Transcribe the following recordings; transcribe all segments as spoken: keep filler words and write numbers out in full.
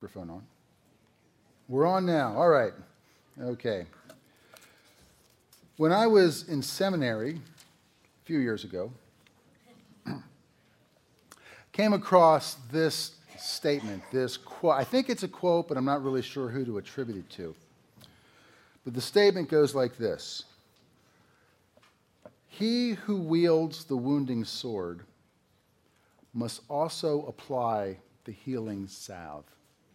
Microphone on. We're on now. All right. Okay. When I was in seminary a few years ago, came across this statement, this quote. I think it's a quote, but I'm not really sure who to attribute it to. But the statement goes like this: "He who wields the wounding sword must also apply the healing salve."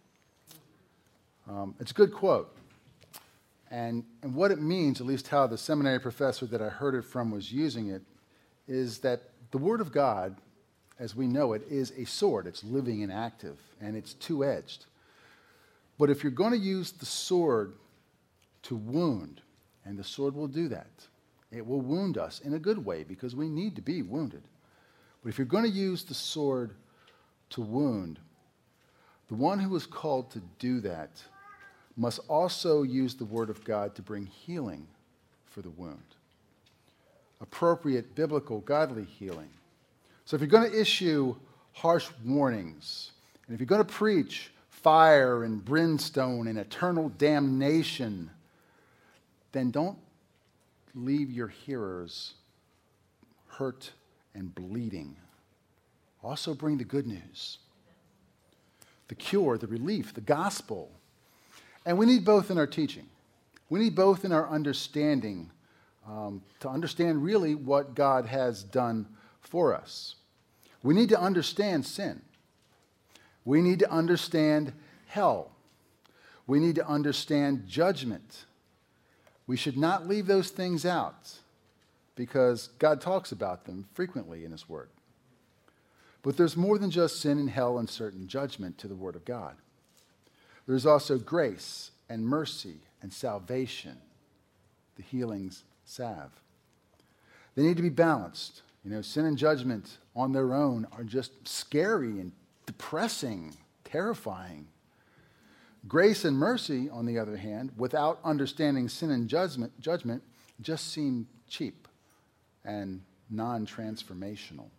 Um, it's a good quote. And, and what it means, at least how the seminary professor that I heard it from was using it, is that the Word of God, as we know it, is a sword. It's living and active, and it's two-edged. But if you're going to use the sword to wound, and the sword will do that, it will wound us in a good way because we need to be wounded. But if you're going to use the sword to wound, the one who is called to do that must also use the Word of God to bring healing for the wound. Appropriate, biblical, godly healing. So if you're going to issue harsh warnings, and if you're going to preach fire and brimstone and eternal damnation, then don't leave your hearers hurt and bleeding. Also bring the good news, the cure, the relief, the gospel. And we need both in our teaching. We need both in our understanding um, to understand really what God has done for us. We need to understand sin. We need to understand hell. We need to understand judgment. We should not leave those things out because God talks about them frequently in His Word. But there's more than just sin and hell and certain judgment to the Word of God. There's also grace and mercy and salvation, the healing's salve. They need to be balanced. You know, sin and judgment on their own are just scary and depressing, terrifying. Grace and mercy, on the other hand, without understanding sin and judgment, judgment just seem cheap and non-transformational.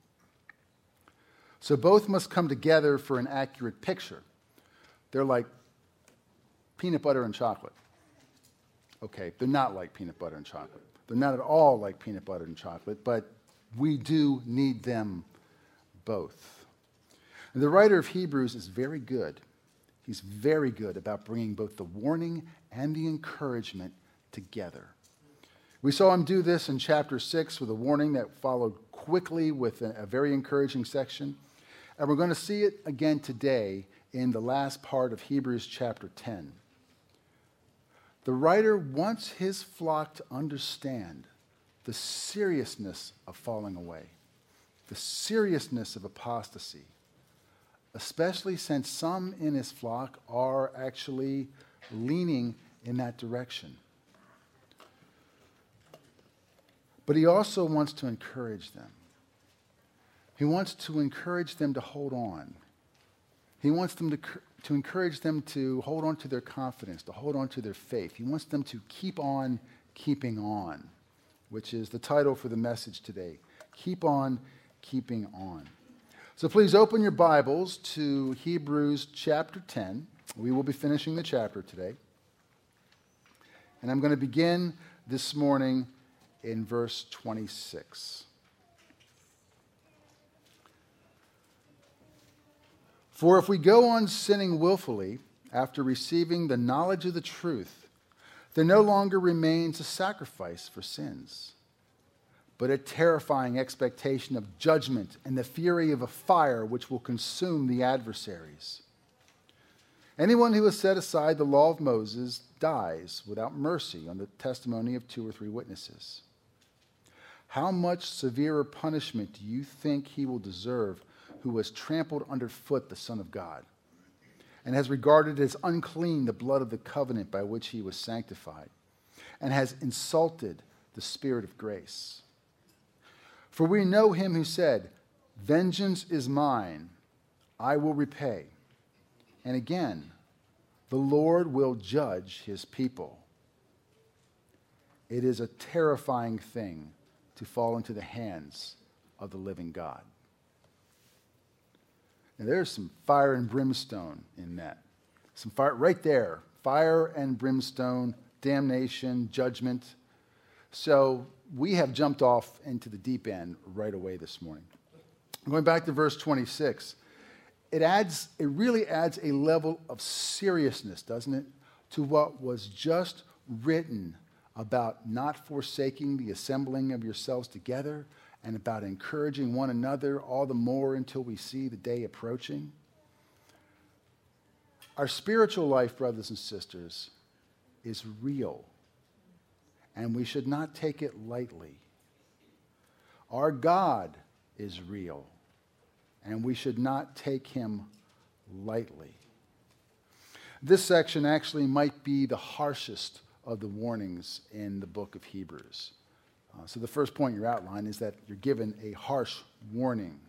So both must come together for an accurate picture. They're like peanut butter and chocolate. Okay, they're not like peanut butter and chocolate. They're not at all like peanut butter and chocolate, but we do need them both. And the writer of Hebrews is very good. He's very good about bringing both the warning and the encouragement together. We saw him do this in chapter six with a warning that followed quickly with a, a very encouraging section. And we're going to see it again today in the last part of Hebrews chapter ten. The writer wants his flock to understand the seriousness of falling away, the seriousness of apostasy, especially since some in his flock are actually leaning in that direction. But he also wants to encourage them. He wants to encourage them to hold on. He wants them to, to encourage them to hold on to their confidence, to hold on to their faith. He wants them to keep on keeping on, which is the title for the message today. Keep on keeping on. So please open your Bibles to Hebrews chapter ten. We will be finishing the chapter today. And I'm going to begin this morning in verse twenty-six. For if we go on sinning willfully after receiving the knowledge of the truth, there no longer remains a sacrifice for sins, but a terrifying expectation of judgment and the fury of a fire which will consume the adversaries. Anyone who has set aside the law of Moses dies without mercy on the testimony of two or three witnesses. How much severer punishment do you think he will deserve who has trampled underfoot the Son of God and has regarded as unclean the blood of the covenant by which he was sanctified and has insulted the Spirit of grace? For we know him who said, "Vengeance is mine, I will repay." And again, the Lord will judge his people. It is a terrifying thing to fall into the hands of the living God. Now, there's some fire and brimstone in that. Some fire right there. Fire and brimstone, damnation, judgment. So we have jumped off into the deep end right away this morning. Going back to verse twenty-six, it adds, it really adds a level of seriousness, doesn't it, to what was just written about not forsaking the assembling of yourselves together and about encouraging one another all the more until we see the day approaching. Our spiritual life, brothers and sisters, is real, and we should not take it lightly. Our God is real, and we should not take him lightly. This section actually might be the harshest of the warnings in the book of Hebrews. Uh, so the first point in your outline is that you're given a harsh warning.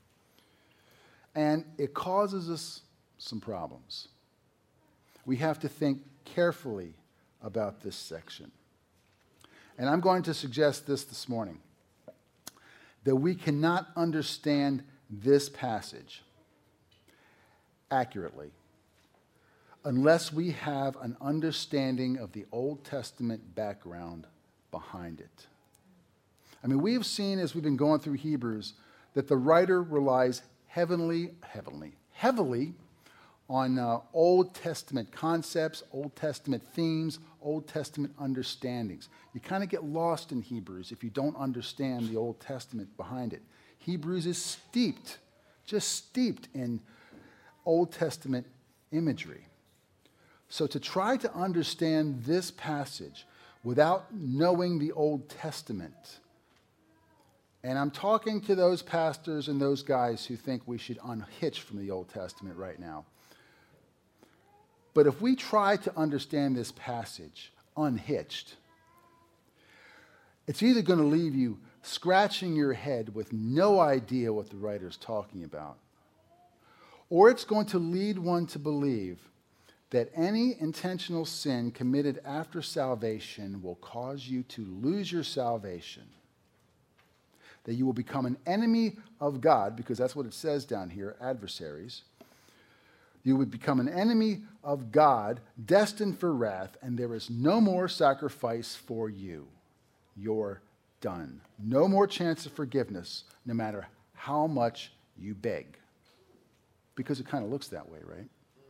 And it causes us some problems. We have to think carefully about this section. And I'm going to suggest this this morning, that we cannot understand this passage accurately unless we have an understanding of the Old Testament background behind it. I mean, we have seen as we've been going through Hebrews that the writer relies heavily, heavily, heavily on uh, Old Testament concepts, Old Testament themes, Old Testament understandings. You kind of get lost in Hebrews if you don't understand the Old Testament behind it. Hebrews is steeped, just steeped in Old Testament imagery. So to try to understand this passage without knowing the Old Testament, and I'm talking to those pastors and those guys who think we should unhitch from the Old Testament right now. But if we try to understand this passage unhitched, it's either going to leave you scratching your head with no idea what the writer's talking about, or it's going to lead one to believe that any intentional sin committed after salvation will cause you to lose your salvation, that you will become an enemy of God, because that's what it says down here, adversaries. You would become an enemy of God, destined for wrath, and there is no more sacrifice for you. You're done. No more chance of forgiveness, no matter how much you beg. Because it kind of looks that way, right?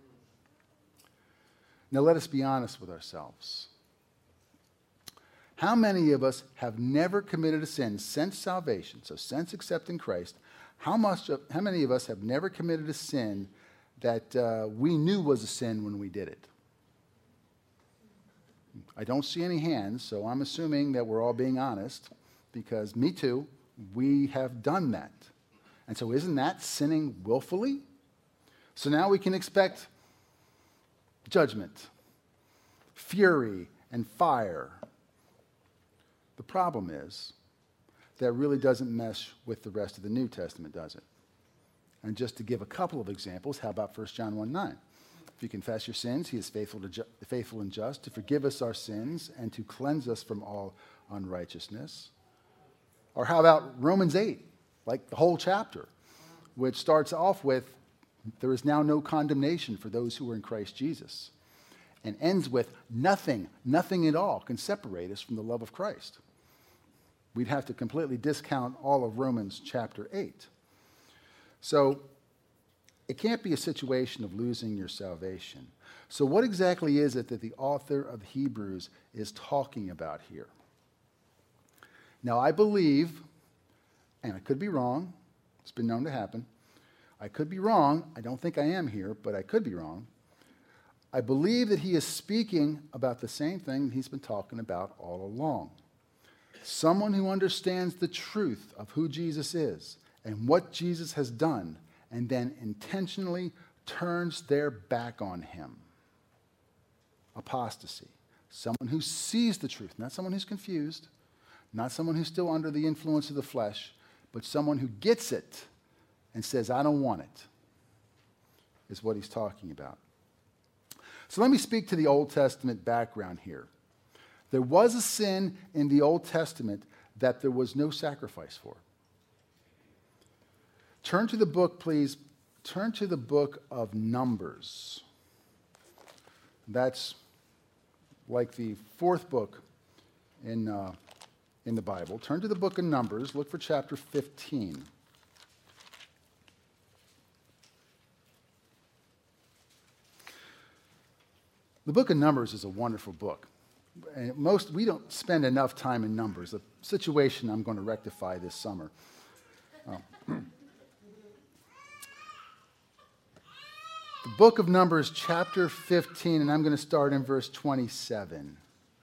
Now let us be honest with ourselves. How many of us have never committed a sin since salvation, so since accepting Christ? How much? Of, how many of us have never committed a sin that uh, we knew was a sin when we did it? I don't see any hands, so I'm assuming that we're all being honest, because me too, we have done that. And so isn't that sinning willfully? So now we can expect judgment, fury, and fire. The problem is that really doesn't mesh with the rest of the New Testament, does it? And just to give a couple of examples, how about First John one nine? If you confess your sins, he is faithful, to ju- faithful and just to forgive us our sins and to cleanse us from all unrighteousness. Or how about Romans eight, like the whole chapter, which starts off with, there is now no condemnation for those who are in Christ Jesus, and ends with, nothing, nothing at all can separate us from the love of Christ. We'd have to completely discount all of Romans chapter eight. So it can't be a situation of losing your salvation. So what exactly is it that the author of Hebrews is talking about here? Now, I believe, and I could be wrong, it's been known to happen, I could be wrong, I don't think I am here, but I could be wrong. I believe that he is speaking about the same thing he's been talking about all along. Someone who understands the truth of who Jesus is and what Jesus has done, and then intentionally turns their back on him. Apostasy. Someone who sees the truth, not someone who's confused, not someone who's still under the influence of the flesh, but someone who gets it and says, I don't want it, is what he's talking about. So let me speak to the Old Testament background here. There was a sin in the Old Testament that there was no sacrifice for. Turn to the book, please. Turn to the book of Numbers. That's like the fourth book in, uh, in the Bible. Turn to the book of Numbers. Look for chapter fifteen. The book of Numbers is a wonderful book. And most, we don't spend enough time in Numbers, a situation I'm going to rectify this summer. Oh. The book of Numbers, chapter fifteen, and I'm going to start in verse twenty-seven.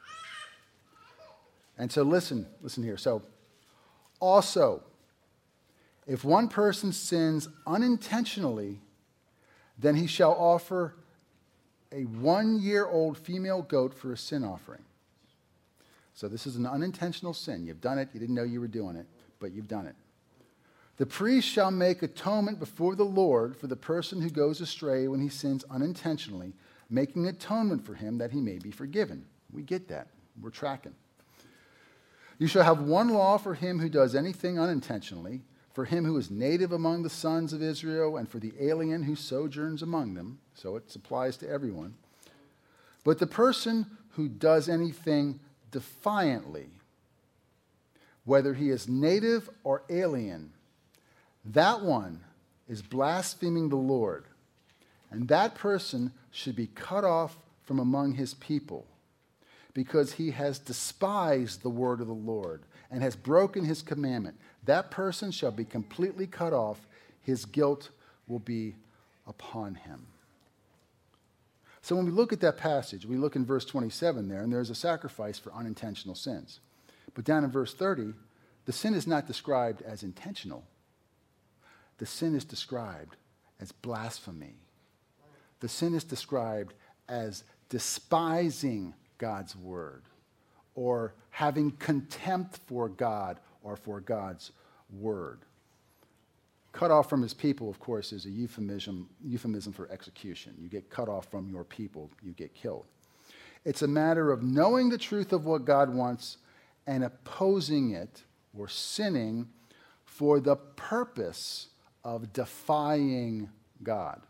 And so listen, listen here. So, also, if one person sins unintentionally, then he shall offer a one-year-old female goat for a sin offering. So this is an unintentional sin. You've done it. You didn't know you were doing it, but you've done it. The priest shall make atonement before the Lord for the person who goes astray when he sins unintentionally, making atonement for him that he may be forgiven. We get that. We're tracking. You shall have one law for him who does anything unintentionally, for him who is native among the sons of Israel, and for the alien who sojourns among them. So it applies to everyone. But the person who does anything defiantly, whether he is native or alien, that one is blaspheming the Lord, and that person should be cut off from among his people, because he has despised the word of the Lord and has broken his commandment. That person shall be completely cut off. His guilt will be upon him. So when we look at that passage, we look in verse twenty-seven there, and there's a sacrifice for unintentional sins. But down in verse thirty, the sin is not described as intentional. The sin is described as blasphemy. The sin is described as despising God's word, or having contempt for God or for God's word. Cut off from his people, of course, is a euphemism, euphemism for execution. You get cut off from your people, you get killed. It's a matter of knowing the truth of what God wants and opposing it or sinning for the purpose of defying God.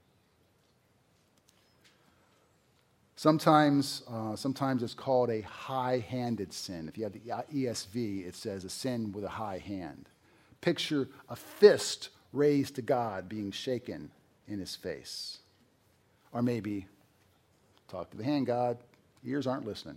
Sometimes, uh, sometimes it's called a high-handed sin. If you have the E S V, it says a sin with a high hand. Picture a fist raised to God being shaken in his face. Or maybe, talk to the hand, God, ears aren't listening.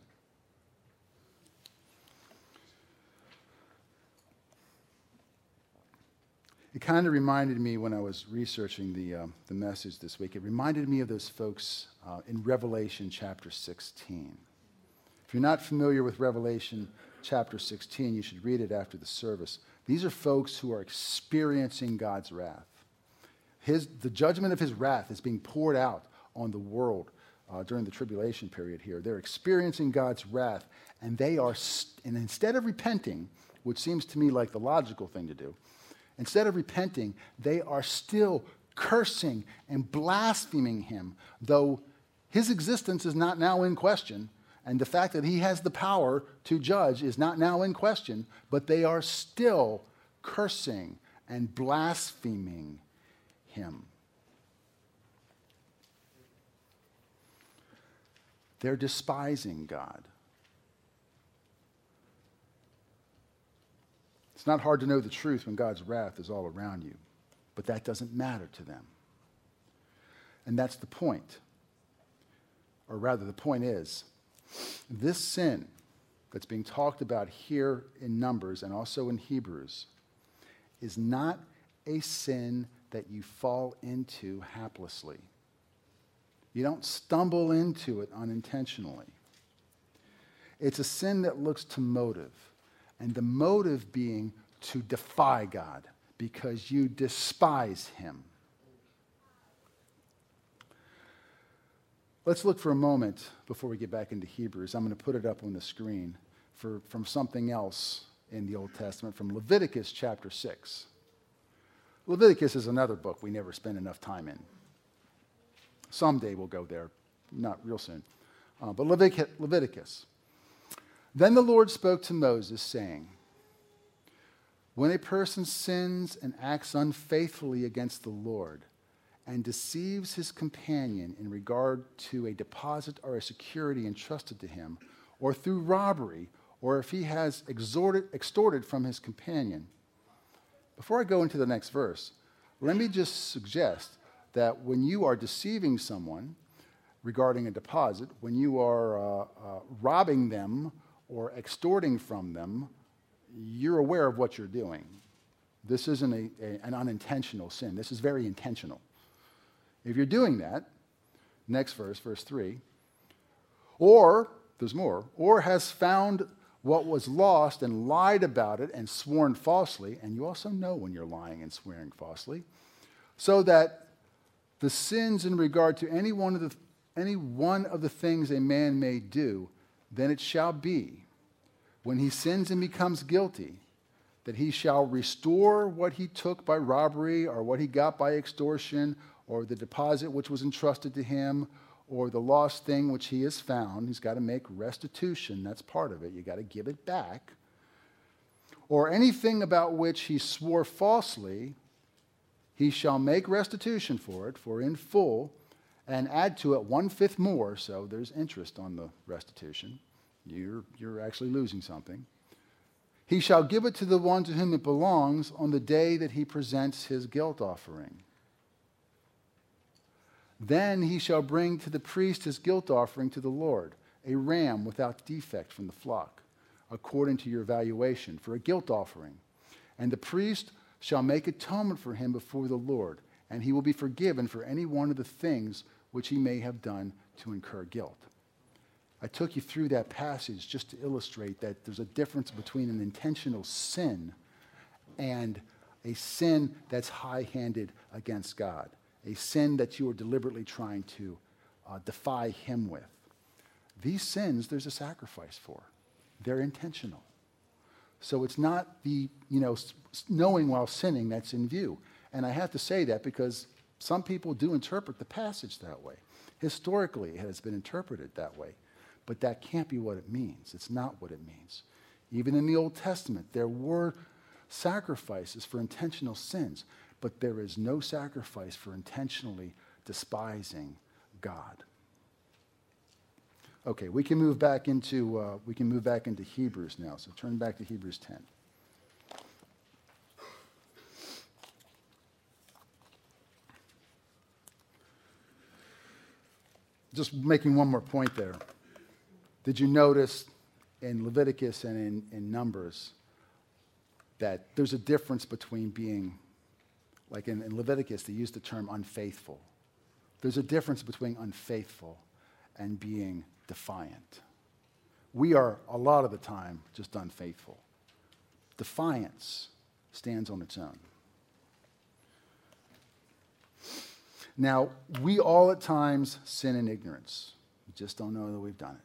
It kind of reminded me when I was researching the, uh, the message this week, it reminded me of those folks uh, in Revelation chapter sixteen. If you're not familiar with Revelation chapter sixteen, you should read it after the service. These are folks who are experiencing God's wrath. His, the judgment of his wrath is being poured out on the world uh, during the tribulation period here. They're experiencing God's wrath, and they are, st- and instead of repenting, which seems to me like the logical thing to do, instead of repenting, they are still cursing and blaspheming him, though his existence is not now in question, and the fact that he has the power to judge is not now in question, but they are still cursing and blaspheming him. They're despising God. It's not hard to know the truth when God's wrath is all around you, but that doesn't matter to them. And that's the point. Or rather, the point is, this sin that's being talked about here in Numbers and also in Hebrews is not a sin that you fall into haplessly. You don't stumble into it unintentionally. It's a sin that looks to motive, and the motive being to defy God because you despise him. Let's look for a moment before we get back into Hebrews. I'm going to put it up on the screen for, from something else in the Old Testament, from Leviticus chapter six. Leviticus is another book we never spend enough time in. Someday we'll go there, not real soon. Uh, but Levitic- Leviticus. Then the Lord spoke to Moses, saying, when a person sins and acts unfaithfully against the Lord, and deceives his companion in regard to a deposit or a security entrusted to him, or through robbery, or if he has extorted, extorted from his companion. Before I go into the next verse, let me just suggest that when you are deceiving someone regarding a deposit, when you are uh, uh, robbing them or extorting from them, you're aware of what you're doing. This isn't a, a, an unintentional sin. This is very intentional. If you're doing that, next verse, verse three, or, there's more, or has found what was lost and lied about it and sworn falsely, and you also know when you're lying and swearing falsely, so that the sins in regard to any one of the, any one of the things a man may do, then it shall be, when he sins and becomes guilty, that he shall restore what he took by robbery or what he got by extortion or the deposit which was entrusted to him or the lost thing which he has found. He's got to make restitution. That's part of it. You got to give it back. Or anything about which he swore falsely, he shall make restitution for it, for in full, and add to it one-fifth more, so there's interest on the restitution. You're, you're actually losing something. He shall give it to the one to whom it belongs on the day that he presents his guilt offering. Then he shall bring to the priest his guilt offering to the Lord, a ram without defect from the flock, according to your valuation, for a guilt offering. And the priest shall make atonement for him before the Lord, and he will be forgiven for any one of the things which he may have done to incur guilt. I took you through that passage just to illustrate that there's a difference between an intentional sin and a sin that's high-handed against God, a sin that you are deliberately trying to uh, defy him with. These sins, there's a sacrifice for. They're intentional. So it's not the, you know, knowing while sinning that's in view. And I have to say that because some people do interpret the passage that way. Historically, it has been interpreted that way. But that can't be what it means. It's not what it means. Even in the Old Testament, there were sacrifices for intentional sins, but there is no sacrifice for intentionally despising God. Okay, we can move back into uh, we can move back into Hebrews now. So turn back to Hebrews ten. Just making one more point there. Did you notice in Leviticus and in, in Numbers that there's a difference between being, like in, in Leviticus, they use the term unfaithful. There's a difference between unfaithful and being defiant. We are, a lot of the time, just unfaithful. Defiance stands on its own. Now, we all at times sin in ignorance. We just don't know that we've done it.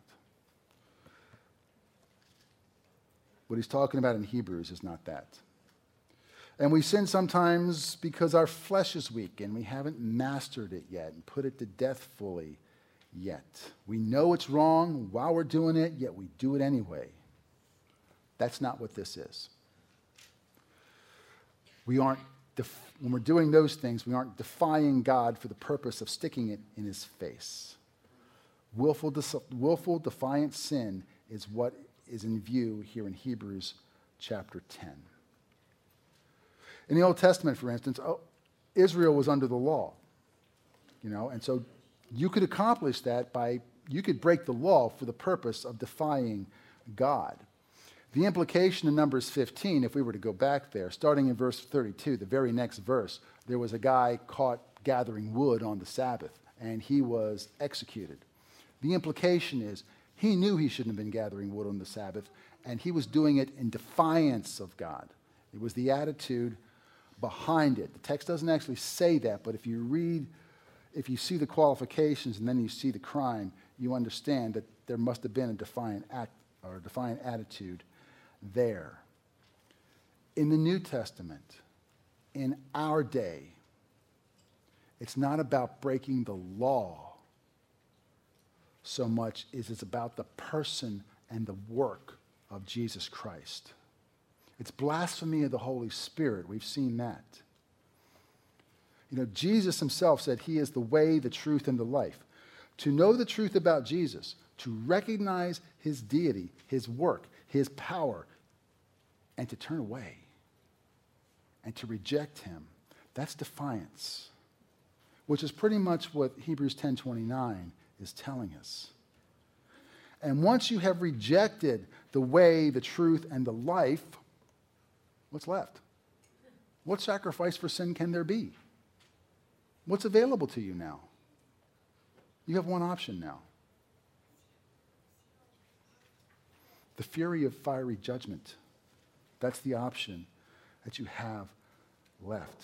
What he's talking about in Hebrews is not that. And we sin sometimes because our flesh is weak and we haven't mastered it yet and put it to death fully yet. We know it's wrong while we're doing it, yet we do it anyway. That's not what this is. We aren't, def- when we're doing those things, we aren't defying God for the purpose of sticking it in his face. Willful, dis- willful defiant sin is what is in view here in Hebrews chapter ten. In the Old Testament, for instance, oh, Israel was under the law, you know, and so you could accomplish that by, you could break the law for the purpose of defying God. The implication in Numbers fifteen, if we were to go back there, starting in verse thirty-two, the very next verse, there was a guy caught gathering wood on the Sabbath, and he was executed. The implication is he knew he shouldn't have been gathering wood on the Sabbath, and he was doing it in defiance of God. It was the attitude behind it. The text doesn't actually say that, but if you read, if you see the qualifications and then you see the crime, you understand that there must have been a defiant act or a defiant attitude there. In the New Testament, in our day, it's not about breaking the law so much as it's about the person and the work of Jesus Christ. It's blasphemy of the Holy Spirit. We've seen that. You know, Jesus himself said he is the way, the truth, and the life. To know the truth about Jesus, to recognize his deity, his work, his power, and to turn away and to reject him, that's defiance, which is pretty much what Hebrews ten twenty-nine is telling us. And once you have rejected the way, the truth, and the life, what's left? What sacrifice for sin can there be? What's available to you now? You have one option now. The fury of fiery judgment. That's the option that you have left.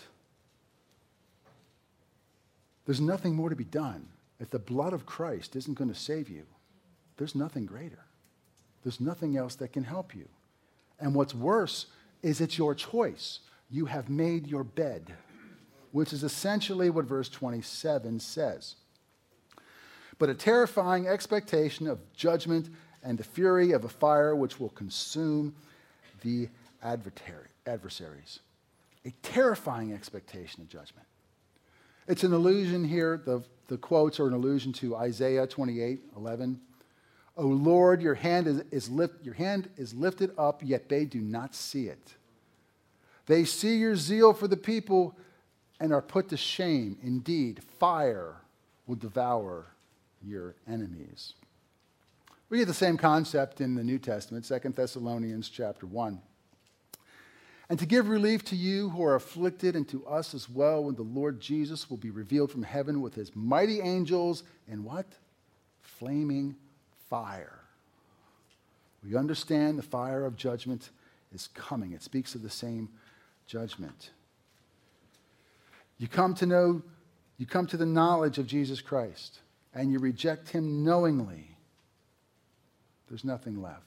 There's nothing more to be done. If the blood of Christ isn't going to save you, there's nothing greater. There's nothing else that can help you. And what's worse is it's your choice. You have made your bed, which is essentially what verse twenty-seven says. But a terrifying expectation of judgment and the fury of a fire which will consume the adversaries. A terrifying expectation of judgment. It's an allusion here, the, the quotes are an allusion to Isaiah twenty-eight eleven. O Lord, your hand is, is lift, your hand is lifted up, yet they do not see it. They see your zeal for the people and are put to shame. Indeed, fire will devour your enemies. We get the same concept in the New Testament, Second Thessalonians chapter one. And to give relief to you who are afflicted, and to us as well, when the Lord Jesus will be revealed from heaven with his mighty angels in what? Flaming fire. We understand the fire of judgment is coming. It speaks of the same judgment. You come to know, you come to the knowledge of Jesus Christ, and you reject him knowingly. There's nothing left.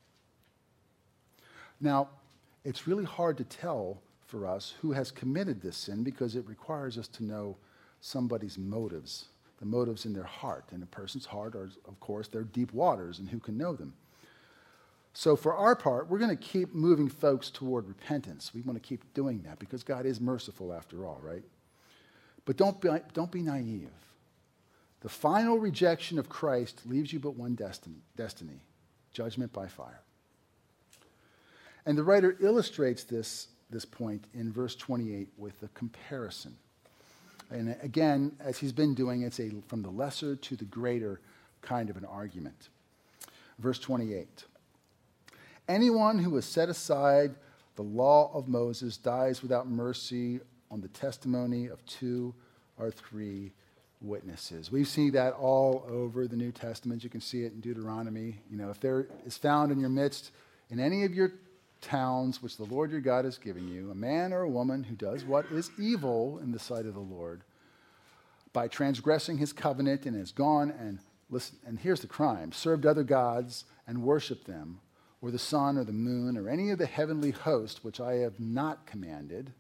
Now, it's really hard to tell for us who has committed this sin because it requires us to know somebody's motives, the motives in their heart. And a person's heart are, of course, they're deep waters, and who can know them? So for our part, we're going to keep moving folks toward repentance. We want to keep doing that because God is merciful after all, right? But don't be, don't be naive. The final rejection of Christ leaves you but one destiny, destiny, judgment by fire. And the writer illustrates this, this point in verse twenty-eight with a comparison. And again, as he's been doing, it's a from the lesser to the greater kind of an argument. Verse twenty-eight. Anyone who has set aside the law of Moses dies without mercy on the testimony of two or three witnesses. We see that all over the New Testament. You can see it in Deuteronomy. You know, if there is found in your midst, in any of your towns which the Lord your God has given you, a man or a woman who does what is evil in the sight of the Lord by transgressing his covenant and has gone and, listen, and here's the crime, served other gods and worshiped them, or the sun or the moon or any of the heavenly host which I have not commanded.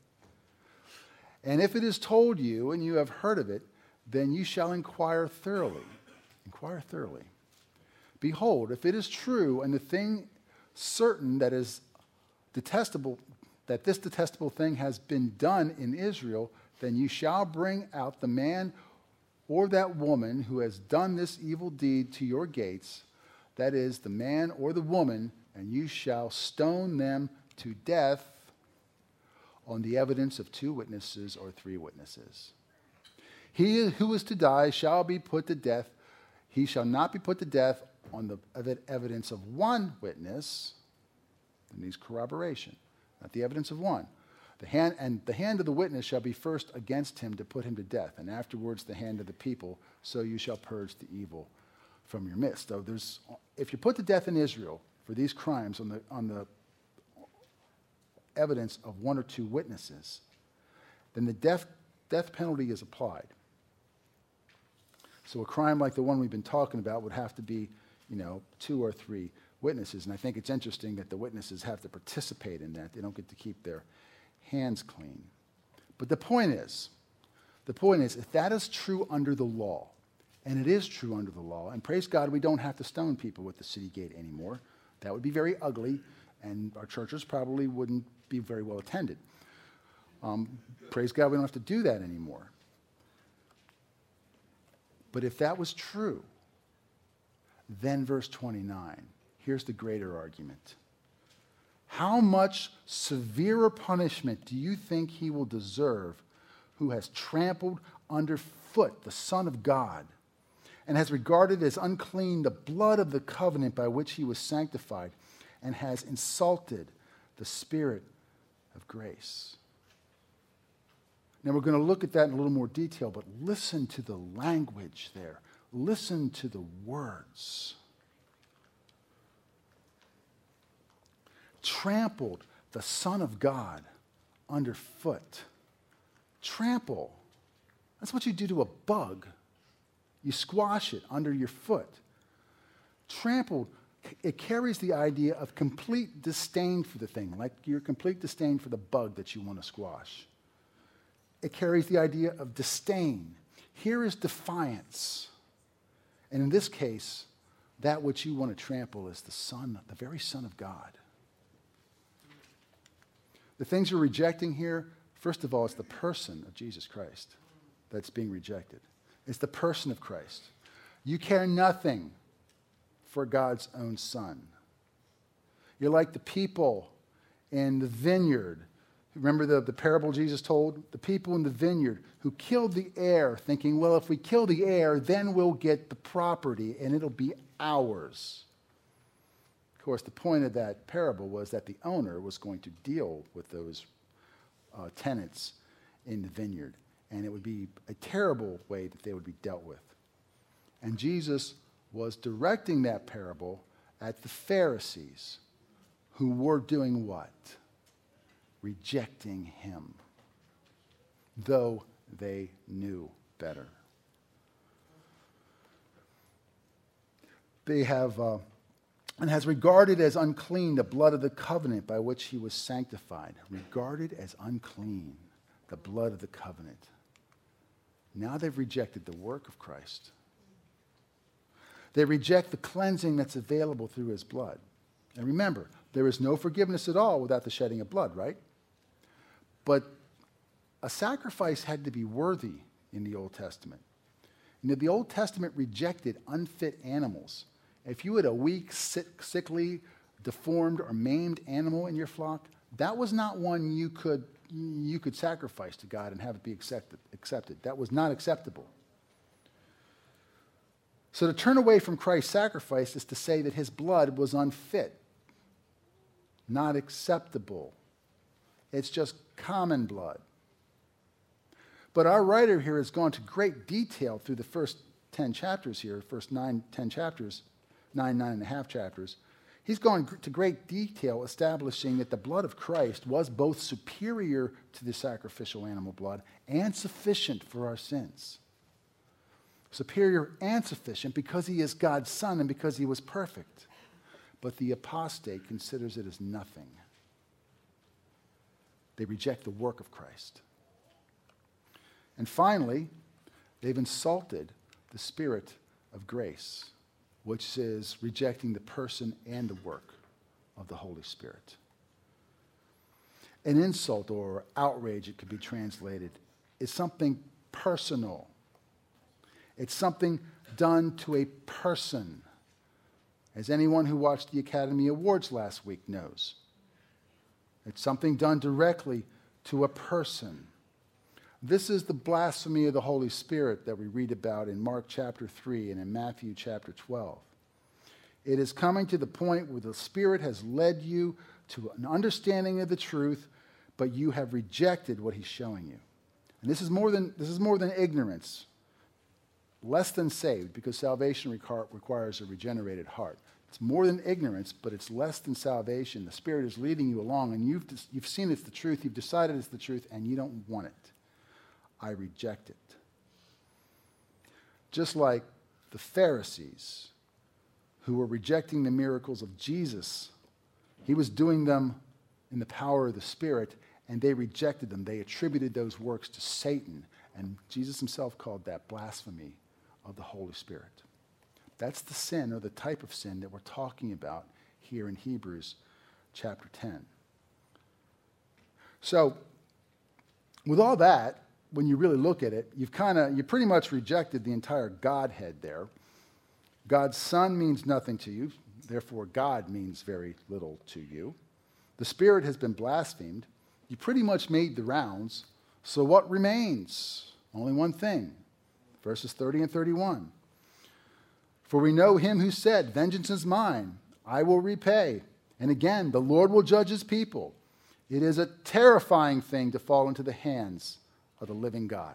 And if it is told you and you have heard of it, then you shall inquire thoroughly. Inquire thoroughly. Behold, if it is true and the thing certain that is detestable, that this detestable thing has been done in Israel, then you shall bring out the man or that woman who has done this evil deed to your gates, that is, the man or the woman, and you shall stone them to death on the evidence of two witnesses or three witnesses. He who is to die shall be put to death. He shall not be put to death on the evidence of one witness. It needs corroboration, not the evidence of one. The hand, and the hand of the witness shall be first against him to put him to death, and afterwards the hand of the people, so you shall purge the evil from your midst. So there's, if you're put to death in Israel for these crimes on the, on the evidence of one or two witnesses, then the death, death penalty is applied. So a crime like the one we've been talking about would have to be, you know, two or three witnesses. And I think it's interesting that the witnesses have to participate in that. They don't get to keep their hands clean. But the point is, the point is, if that is true under the law, and it is true under the law, and praise God, we don't have to stone people with the city gate anymore. That would be very ugly, and our churches probably wouldn't be very well attended. Um, praise God, we don't have to do that anymore. But if that was true, then verse twenty-nine, here's the greater argument. How much severer punishment do you think he will deserve who has trampled underfoot the Son of God and has regarded as unclean the blood of the covenant by which he was sanctified and has insulted the Spirit of grace? Now, we're going to look at that in a little more detail, but listen to the language there. Listen to the words. Trampled the Son of God underfoot. Trample. That's what you do to a bug. You squash it under your foot. Trampled, it carries the idea of complete disdain for the thing, like your complete disdain for the bug that you want to squash. It carries the idea of disdain. Here is defiance. And in this case, that which you want to trample is the Son, the very Son of God. The things you're rejecting here, first of all, it's the person of Jesus Christ that's being rejected. It's the person of Christ. You care nothing for God's own Son. You're like the people in the vineyard. Remember the, the parable Jesus told? The people in the vineyard who killed the heir, thinking, well, if we kill the heir, then we'll get the property and it'll be ours. Of course, the point of that parable was that the owner was going to deal with those uh, tenants in the vineyard, and it would be a terrible way that they would be dealt with. And Jesus was directing that parable at the Pharisees, who were doing what? Rejecting him, though they knew better. They have... Uh, and has regarded as unclean the blood of the covenant by which he was sanctified. Regarded as unclean the blood of the covenant. Now they've rejected the work of Christ. They reject the cleansing that's available through his blood. And remember, there is no forgiveness at all without the shedding of blood, right? But a sacrifice had to be worthy in the Old Testament. You know, the Old Testament rejected unfit animals. If you had a weak, sick, sickly, deformed, or maimed animal in your flock, that was not one you could, you could sacrifice to God and have it be accepted, accepted. That was not acceptable. So to turn away from Christ's sacrifice is to say that his blood was unfit, not acceptable. It's just common blood. But our writer here has gone to great detail through the first ten chapters here, first nine, ten chapters, nine, nine and a half chapters. He's gone to great detail establishing that the blood of Christ was both superior to the sacrificial animal blood and sufficient for our sins. Superior and sufficient because he is God's Son and because he was perfect. But the apostate considers it as nothing. They reject the work of Christ. And finally, they've insulted the Spirit of grace, which is rejecting the person and the work of the Holy Spirit. An insult or outrage, it could be translated, is something personal. It's something done to a person, as anyone who watched the Academy Awards last week knows. It's something done directly to a person. This is the blasphemy of the Holy Spirit that we read about in Mark chapter three and in Matthew chapter twelve. It is coming to the point where the Spirit has led you to an understanding of the truth, but you have rejected what he's showing you. And this is more than, this is more than ignorance, less than saved, because salvation requires a regenerated heart. It's more than ignorance, but it's less than salvation. The Spirit is leading you along, and you've, you've seen it's the truth, you've decided it's the truth, and you don't want it. I reject it. Just like the Pharisees who were rejecting the miracles of Jesus, he was doing them in the power of the Spirit, and they rejected them. They attributed those works to Satan, and Jesus himself called that blasphemy of the Holy Spirit. That's the sin, or the type of sin, that we're talking about here in Hebrews chapter ten. So, With all that, when you really look at it, you've kind of, you pretty much rejected the entire Godhead there. God's Son means nothing to you, therefore God means very little to you. The Spirit has been blasphemed. You pretty much made the rounds. So what remains? Only one thing. Verses thirty and thirty-one. For we know him who said, vengeance is mine, I will repay. And again, the Lord will judge his people. It is a terrifying thing to fall into the hands of the living God.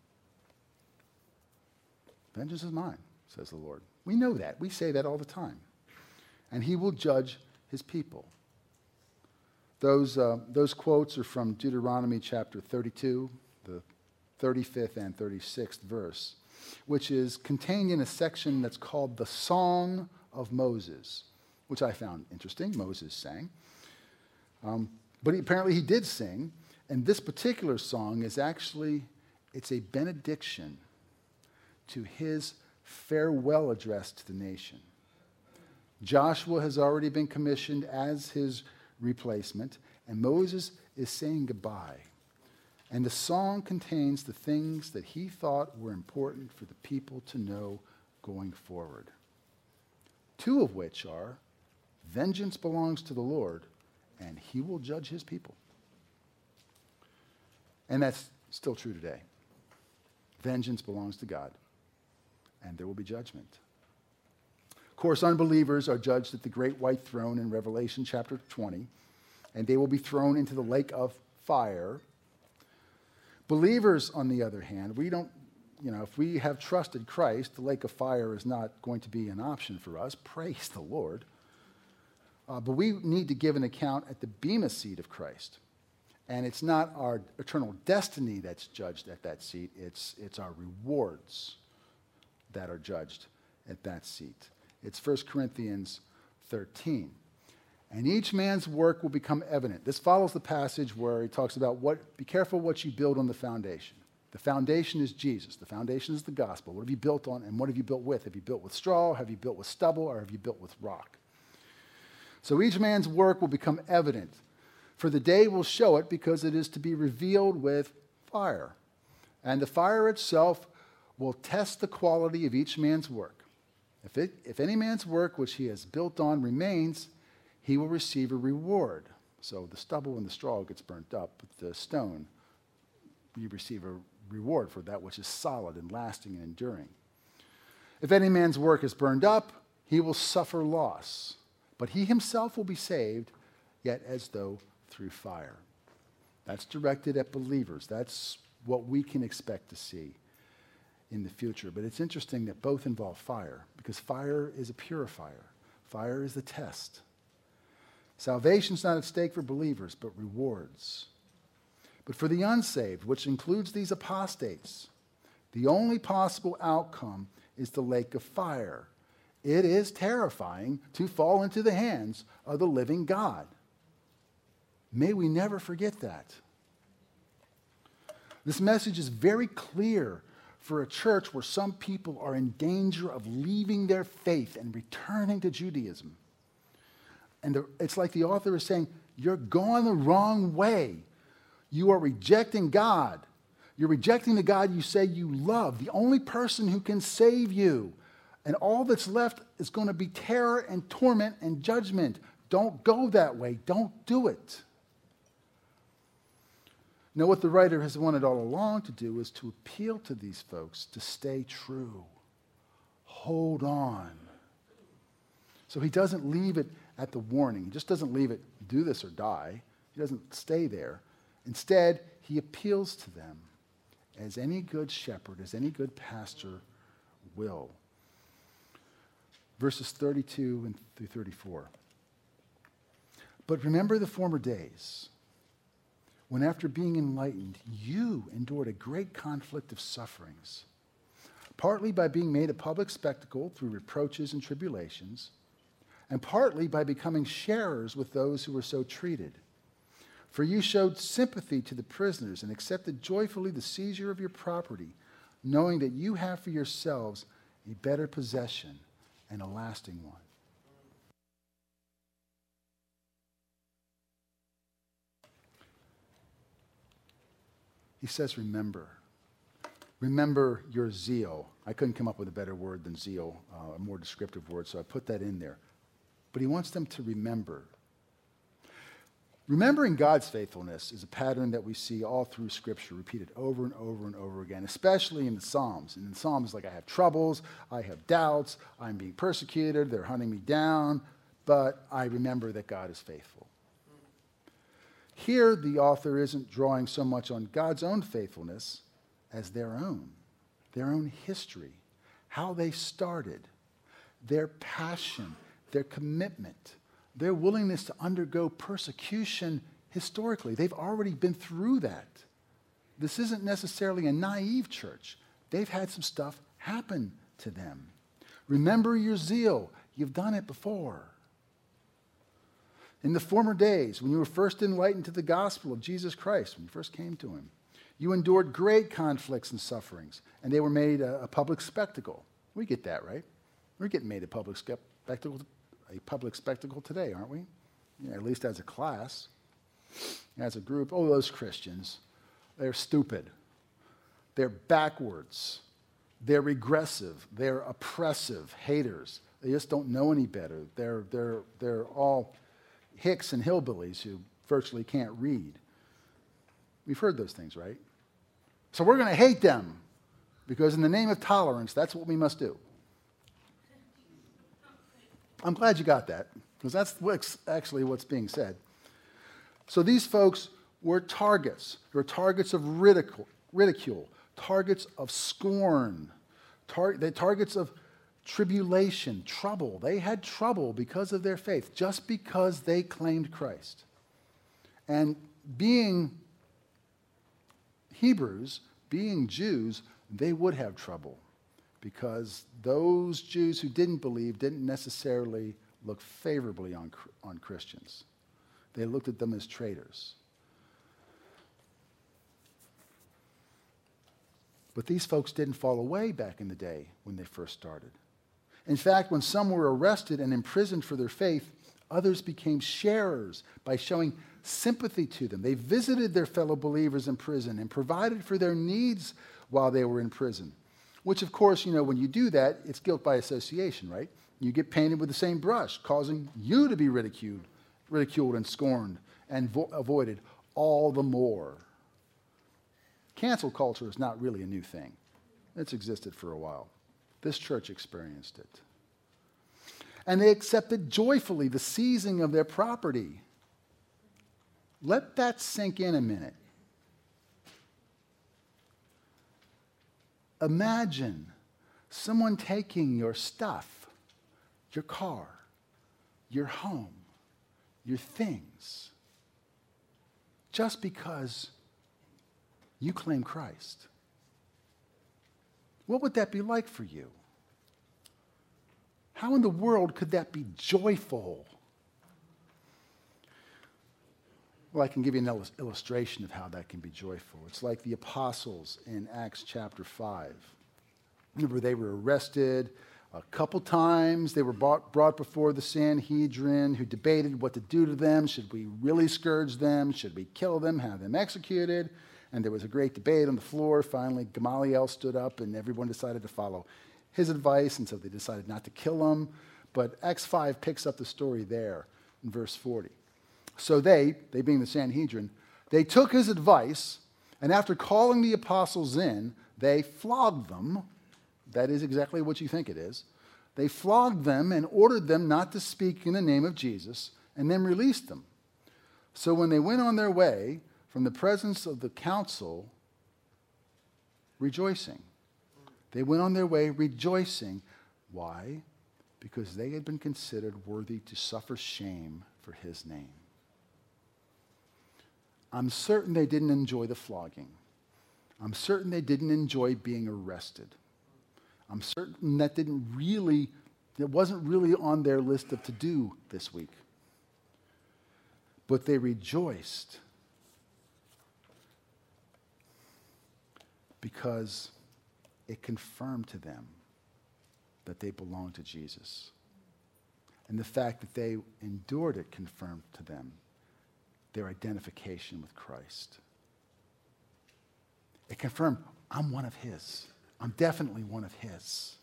Vengeance is mine, says the Lord. We know that. We say that all the time. And he will judge his people. Those, uh, those quotes are from Deuteronomy chapter thirty-two, the thirty-fifth and thirty-sixth verse, which is contained in a section that's called the Song of Moses, which I found interesting. Moses sang. Um, but he, apparently he did sing, and this particular song is actually, it's a benediction to his farewell address to the nation. Joshua has already been commissioned as his replacement, and Moses is saying goodbye. And the song contains the things that he thought were important for the people to know going forward. Two of which are, vengeance belongs to the Lord, and he will judge his people. And that's still true today. Vengeance belongs to God, and there will be judgment. Of course, unbelievers are judged at the great white throne in Revelation chapter twenty, and they will be thrown into the lake of fire. Believers, on the other hand, we don't, you know, if we have trusted Christ, the lake of fire is not going to be an option for us. Praise the Lord. Uh, but we need to give an account at the bema seat of Christ. And it's not our eternal destiny that's judged at that seat. It's, it's our rewards that are judged at that seat. It's First Corinthians thirteen. And each man's work will become evident. This follows the passage where he talks about what, be careful what you build on the foundation. The foundation is Jesus. The foundation is the gospel. What have you built on, and what have you built with? Have you built with straw? Have you built with stubble? Or have you built with rock? So each man's work will become evident. For the day will show it, because it is to be revealed with fire. And the fire itself will test the quality of each man's work. If, it, if any man's work which he has built on remains, he will receive a reward. So the stubble and the straw gets burnt up, but the stone, you receive a reward for that which is solid and lasting and enduring. If any man's work is burned up, he will suffer loss, but he himself will be saved, yet as though through fire. That's directed at believers. That's what we can expect to see in the future. But it's interesting that both involve fire, because fire is a purifier. Fire is the test. Salvation's not at stake for believers, but rewards. But for the unsaved, which includes these apostates, the only possible outcome is the lake of fire. It is terrifying to fall into the hands of the living God. May we never forget that. This message is very clear for a church where some people are in danger of leaving their faith and returning to Judaism. And the, it's like the author is saying, you're going the wrong way. You are rejecting God. You're rejecting the God you say you love, the only person who can save you. And all that's left is going to be terror and torment and judgment. Don't go that way. Don't do it. Now, what the writer has wanted all along to do is to appeal to these folks to stay true. Hold on. So he doesn't leave it at the warning. He just doesn't leave it, do this or die. He doesn't stay there. Instead, he appeals to them as any good shepherd, as any good pastor will. Verses thirty-two and through thirty-four. But remember the former days, when after being enlightened, you endured a great conflict of sufferings, partly by being made a public spectacle through reproaches and tribulations, and partly by becoming sharers with those who were so treated. For you showed sympathy to the prisoners and accepted joyfully the seizure of your property, knowing that you have for yourselves a better possession and a lasting one. He says, remember. Remember your zeal. I couldn't come up with a better word than zeal, uh, a more descriptive word, so I put that in there. But he wants them to remember. Remembering God's faithfulness is a pattern that we see all through Scripture, repeated over and over and over again, especially in the Psalms. And in the Psalms, like I have troubles, I have doubts, I'm being persecuted, they're hunting me down, but I remember that God is faithful. Here, the author isn't drawing so much on God's own faithfulness as their own, their own history, how they started, their passion, their commitment, their willingness to undergo persecution historically. They've already been through that. This isn't necessarily a naive church. They've had some stuff happen to them. Remember your zeal. You've done it before. In the former days, when you were first enlightened to the gospel of Jesus Christ, when you first came to him, you endured great conflicts and sufferings, and they were made a, a public spectacle. We get that, right? We're getting made a public spectacle, a public spectacle today, aren't we? Yeah, at least as a class, as a group. Oh, those Christians, they're stupid. They're backwards. They're regressive. They're oppressive haters. They just don't know any better. They're, they're, they're all hicks and hillbillies who virtually can't read. We've heard those things, right? So we're going to hate them because in the name of tolerance, that's what we must do. I'm glad you got that because that's what's actually what's being said. So these folks were targets. They were targets of ridicule, ridicule targets of scorn, tar- they targets of tribulation, trouble. They had trouble because of their faith, just because they claimed Christ. And being Hebrews, being Jews, they would have trouble because those Jews who didn't believe didn't necessarily look favorably on, on Christians. They looked at them as traitors. But these folks didn't fall away back in the day when they first started. In fact, when some were arrested and imprisoned for their faith, others became sharers by showing sympathy to them. They visited their fellow believers in prison and provided for their needs while they were in prison. Which, of course, you know, when you do that, it's guilt by association, right? You get painted with the same brush, causing you to be ridiculed, ridiculed and scorned and vo- avoided all the more. Cancel culture is not really a new thing. It's existed for a while. This church experienced it. And they accepted joyfully the seizing of their property. Let that sink in a minute. Imagine someone taking your stuff, your car, your home, your things, just because you claim Christ. What would that be like for you? How in the world could that be joyful? Well, I can give you an illustration of how that can be joyful. It's like the apostles in Acts chapter five. Remember, they were arrested a couple times. They were brought, brought before the Sanhedrin, who debated what to do to them. Should we really scourge them? Should we kill them, have them executed? And there was a great debate on the floor. Finally, Gamaliel stood up, and everyone decided to follow his advice, and so they decided not to kill him. But Acts five picks up the story there in verse forty. So they, they being the Sanhedrin, they took his advice, and after calling the apostles in, they flogged them. That is exactly what you think it is. They flogged them and ordered them not to speak in the name of Jesus, and then released them. So when they went on their way from the presence of the council, rejoicing. They went on their way rejoicing. Why? Because they had been considered worthy to suffer shame for his name. I'm certain they didn't enjoy the flogging. I'm certain they didn't enjoy being arrested. I'm certain that didn't really, it wasn't really on their list of to-do this week. But they rejoiced because it confirmed to them that they belonged to Jesus. And the fact that they endured it confirmed to them their identification with Christ. confirm I'm one of his. I'm definitely one of his.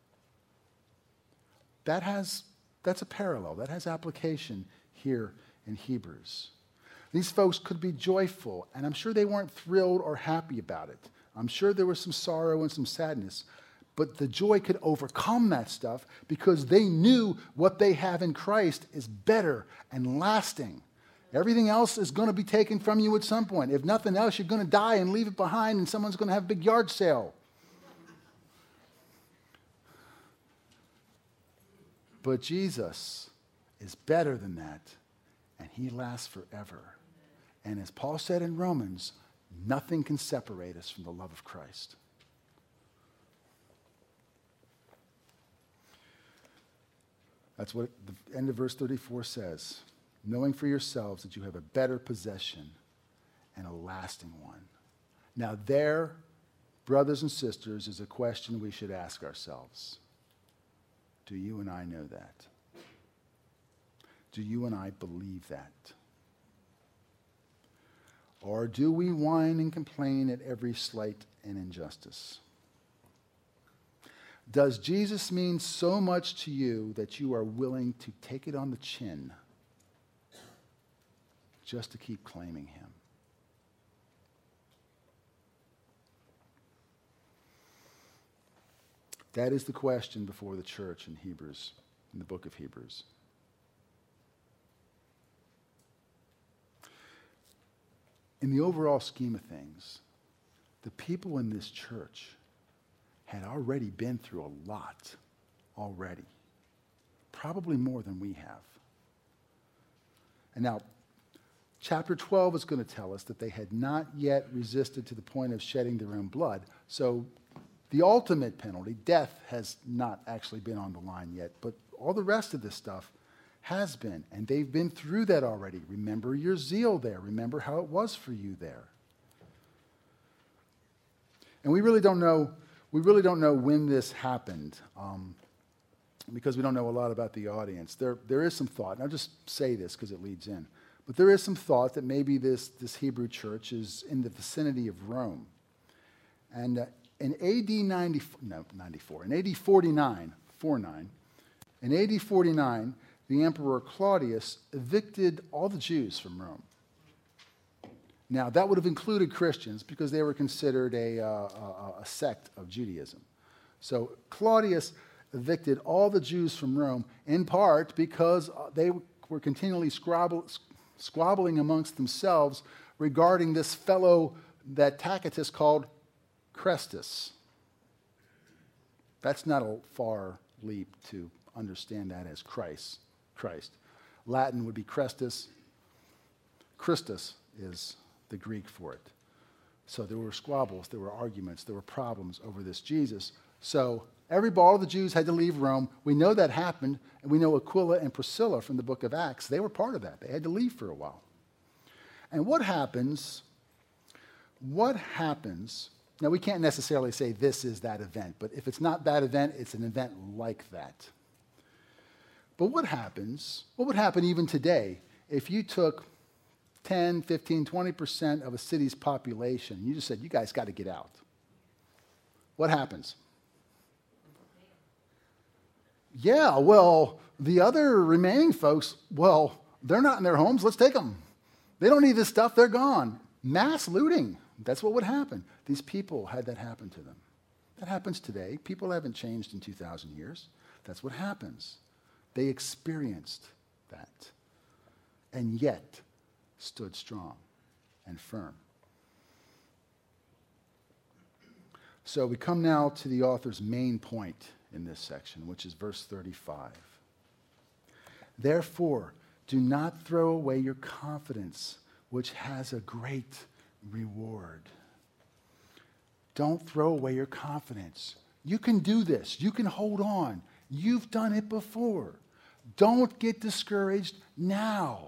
That has, that's a parallel. That has application here in Hebrews. These folks could be joyful, and I'm sure they weren't thrilled or happy about it. I'm sure there was some sorrow and some sadness, but the joy could overcome that stuff because they knew what they have in Christ is better and lasting. Everything else is going to be taken from you at some point. If nothing else, you're going to die and leave it behind, and someone's going to have a big yard sale. But Jesus is better than that, and he lasts forever. And as Paul said in Romans, nothing can separate us from the love of Christ. That's what the end of verse thirty-four says. Knowing for yourselves that you have a better possession and a lasting one. Now there, brothers and sisters, is a question we should ask ourselves. Do you and I know that? Do you and I believe that? Or do we whine and complain at every slight and injustice? Does Jesus mean so much to you that you are willing to take it on the chin just to keep claiming him? That is the question before the church in Hebrews, in the book of Hebrews. In the overall scheme of things, the people in this church had already been through a lot already. Probably more than we have. And now, chapter twelve is going to tell us that they had not yet resisted to the point of shedding their own blood. So the ultimate penalty, death, has not actually been on the line yet, but all the rest of this stuff has been, and they've been through that already. Remember your zeal there. Remember how it was for you there. And we really don't know, we really don't know when this happened, um, because we don't know a lot about the audience. There, there is some thought, and I'll just say this because it leads in, but there is some thought that maybe this, this Hebrew church is in the vicinity of Rome. And uh, in A D ninety, no, ninety-four, in A D forty-nine, forty-nine, in A D forty-nine, the Emperor Claudius evicted all the Jews from Rome. Now, that would have included Christians because they were considered a, uh, a, a sect of Judaism. So Claudius evicted all the Jews from Rome, in part because they were continually squabble, squabbling amongst themselves regarding this fellow that Tacitus called Chrestus. That's not a far leap to understand that as Christ. Christ. Latin would be Chrestus. Christus is the Greek for it. So there were squabbles, there were arguments, there were problems over this Jesus. So everybody, all the Jews had to leave Rome. We know that happened, and we know Aquila and Priscilla from the book of Acts, they were part of that. They had to leave for a while. And what happens, what happens, now we can't necessarily say this is that event, but if it's not that event, it's an event like that. But what happens, what would happen even today if you took ten, fifteen, twenty percent of a city's population and you just said, you guys got to get out? What happens? Yeah, well, the other remaining folks, well, they're not in their homes. Let's take them. They don't need this stuff. They're gone. Mass looting. That's what would happen. These people had that happen to them. That happens today. People haven't changed in two thousand years. That's what happens. They experienced that and yet stood strong and firm. So we come now to the author's main point in this section, which is verse thirty-five. Therefore, do not throw away your confidence, which has a great reward. Don't throw away your confidence. You can do this. You can hold on. You've done it before. Don't get discouraged now.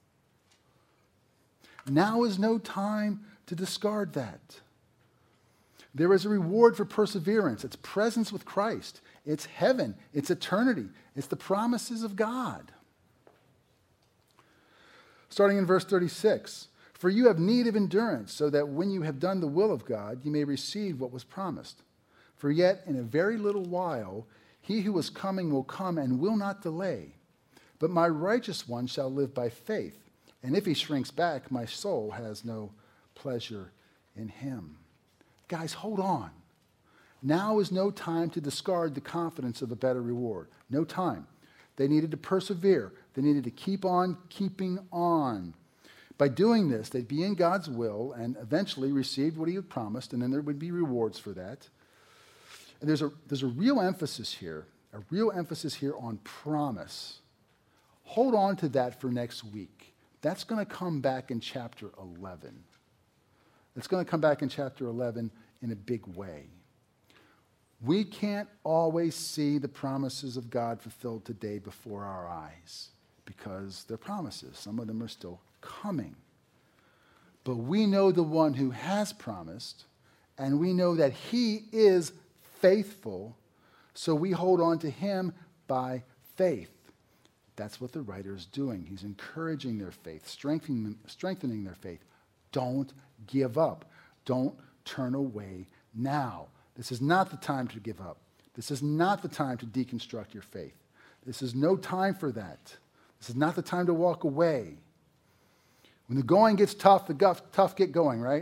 Now is no time to discard that. There is a reward for perseverance. It's presence with Christ. It's heaven. It's eternity. It's the promises of God. Starting in verse thirty-six. For you have need of endurance, so that when you have done the will of God, you may receive what was promised. For yet in a very little while, he who is coming will come and will not delay. But my righteous one shall live by faith. And if he shrinks back, my soul has no pleasure in him. Guys, hold on. Now is no time to discard the confidence of a better reward. No time. They needed to persevere. They needed to keep on keeping on. By doing this, they'd be in God's will and eventually receive what he had promised, and then there would be rewards for that. And there's a, there's a real emphasis here, a real emphasis here on promise. Hold on to that for next week. That's going to come back in chapter eleven. It's going to come back in chapter eleven in a big way. We can't always see the promises of God fulfilled today before our eyes because they're promises. Some of them are still coming. But we know the one who has promised, and we know that he is faithful, so we hold on to him by faith. That's what the writer is doing. He's encouraging their faith, strengthening, strengthening their faith. Don't give up. Don't turn away now. This is not the time to give up. This is not the time to deconstruct your faith. This is no time for that. This is not the time to walk away. When the going gets tough, the guff, tough get going, right?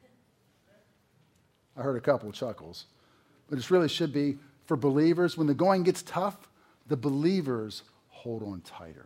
I heard a couple of chuckles. But it really should be for believers. When the going gets tough, the believers hold on tighter.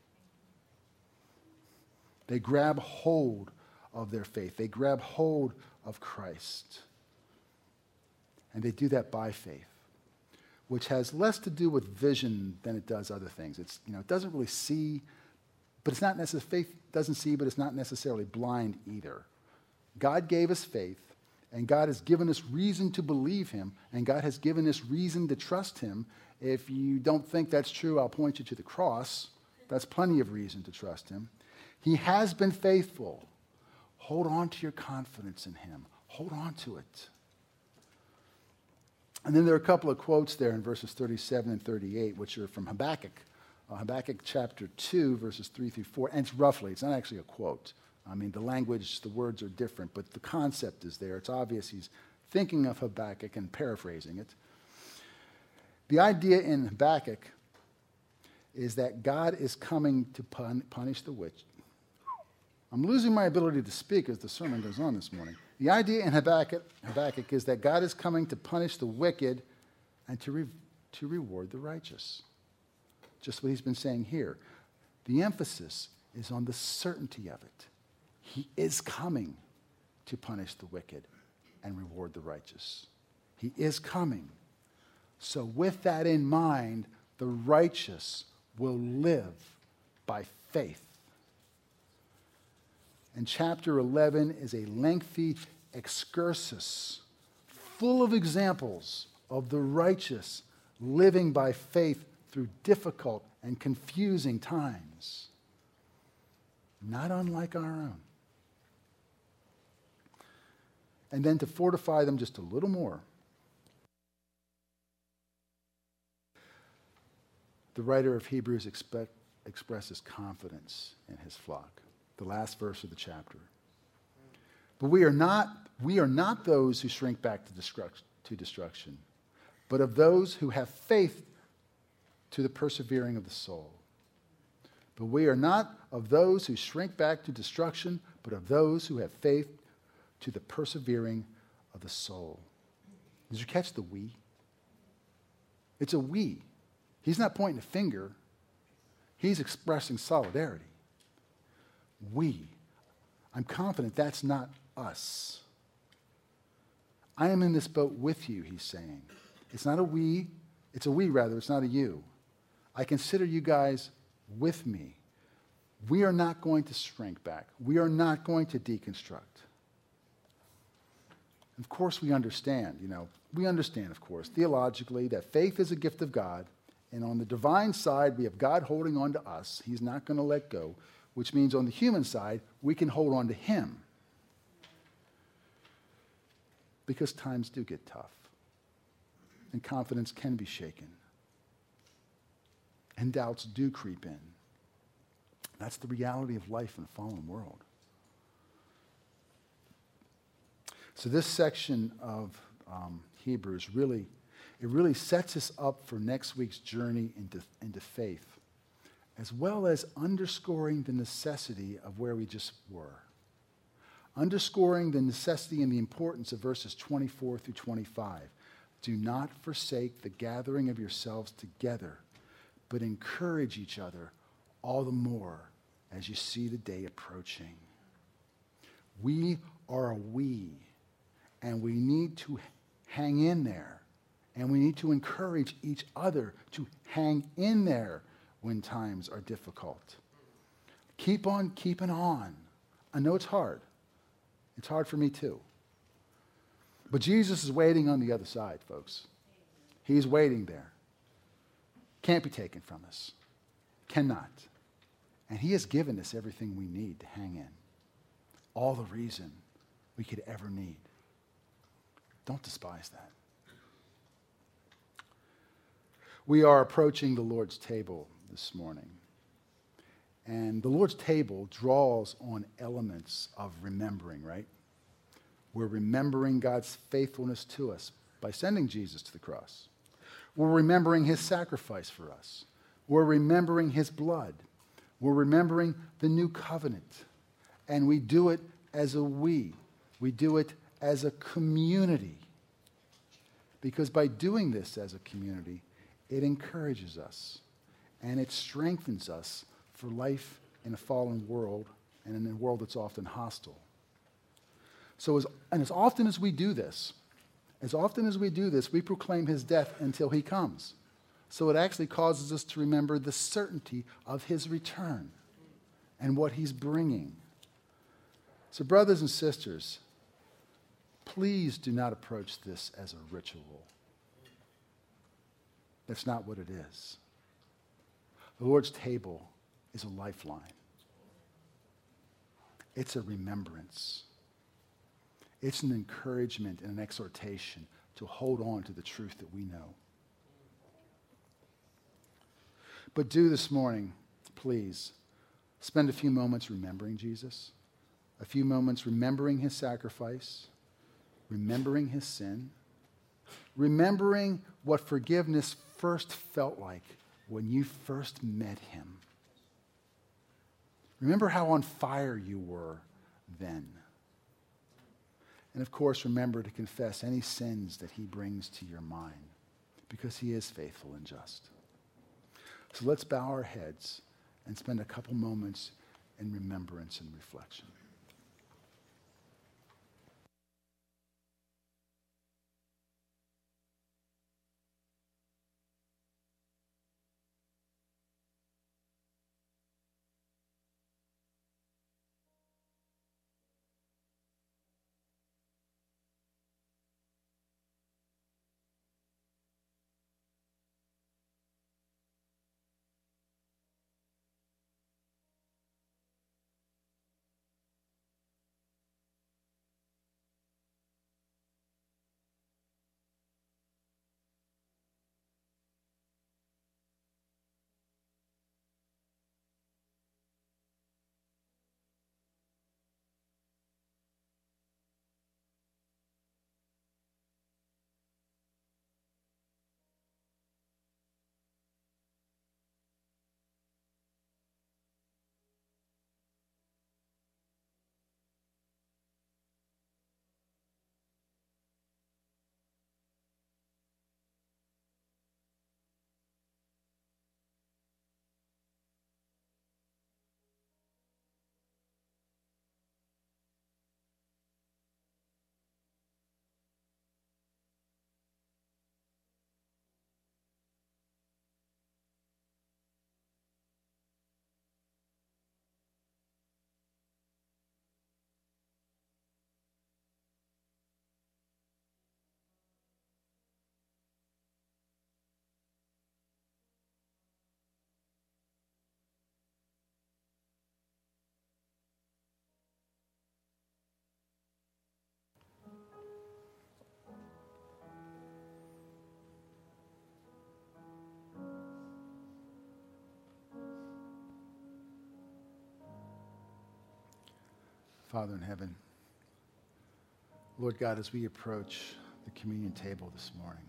They grab hold of their faith. They grab hold of Christ. And they do that by faith, which has less to do with vision than it does other things. It's, you know, it doesn't really see, but it's not necessarily, faith doesn't see, but it's not necessarily blind either. God gave us faith, and God has given us reason to believe him, and God has given us reason to trust him. If you don't think that's true, I'll point you to the cross. That's plenty of reason to trust him. He has been faithful. Hold on to your confidence in him. Hold on to it. And then there are a couple of quotes there in verses thirty-seven and thirty-eight, which are from Habakkuk. Uh, Habakkuk chapter two, verses three through four. And it's roughly, it's not actually a quote. I mean, the language, the words are different, but the concept is there. It's obvious he's thinking of Habakkuk and paraphrasing it. The idea in Habakkuk is that God is coming to pun- punish the witch. I'm losing my ability to speak as the sermon goes on this morning. The idea in Habakkuk, Habakkuk is that God is coming to punish the wicked and to, re- to reward the righteous. Just what he's been saying here. The emphasis is on the certainty of it. He is coming to punish the wicked and reward the righteous. He is coming. So with that in mind, the righteous will live by faith. And chapter eleven is a lengthy excursus full of examples of the righteous living by faith through difficult and confusing times, not unlike our own. And then to fortify them just a little more, the writer of Hebrews expect, expresses confidence in his flock. The last verse of the chapter. But we are not, we are not those who shrink back to destruction, to destruction, but of those who have faith to the persevering of the soul. But we are not of those who shrink back to destruction, but of those who have faith to the persevering of the soul. Did you catch the we? It's a we. He's not pointing a finger. He's expressing solidarity. We. I'm confident that's not us. I am in this boat with you, he's saying. It's not a we. It's a we, rather. It's not a you. I consider you guys with me. We are not going to shrink back. We are not going to deconstruct. Of course, we understand, you know, we understand, of course, theologically that faith is a gift of God. And on the divine side, we have God holding on to us. He's not going to let go, which means on the human side, we can hold on to him. Because times do get tough. And confidence can be shaken. And doubts do creep in. That's the reality of life in a fallen world. So this section of um, Hebrews really, it really sets us up for next week's journey into, into faith, as well as underscoring the necessity of where we just were. Underscoring the necessity and the importance of verses twenty-four through twenty-five. Do not forsake the gathering of yourselves together, but encourage each other all the more as you see the day approaching. We are a we, and we need to hang in there, and we need to encourage each other to hang in there when times are difficult. Keep on keeping on. I know it's hard. It's hard for me too. But Jesus is waiting on the other side, folks. He's waiting there. Can't be taken from us. Cannot. And he has given us everything we need to hang in. All the reason we could ever need. Don't despise that. We are approaching the Lord's table this morning. And the Lord's table draws on elements of remembering, right? We're remembering God's faithfulness to us by sending Jesus to the cross. We're remembering his sacrifice for us. We're remembering his blood. We're remembering the new covenant. And we do it as a we. We do it as a community. Because by doing this as a community, it encourages us and it strengthens us for life in a fallen world and in a world that's often hostile. So, as, and as often as we do this, as often as we do this, we proclaim his death until he comes. So it actually causes us to remember the certainty of his return and what he's bringing. So, brothers and sisters, please do not approach this as a ritual. That's not what it is. The Lord's table is a lifeline. It's a remembrance. It's an encouragement and an exhortation to hold on to the truth that we know. But do this morning, please, spend a few moments remembering Jesus, a few moments remembering his sacrifice, remembering his sin, remembering what forgiveness first felt like when you first met him. Remember how on fire you were then. And of course, remember to confess any sins that he brings to your mind, because he is faithful and just. So let's bow our heads and spend a couple moments in remembrance and reflection. Father in heaven, Lord God, as we approach the communion table this morning,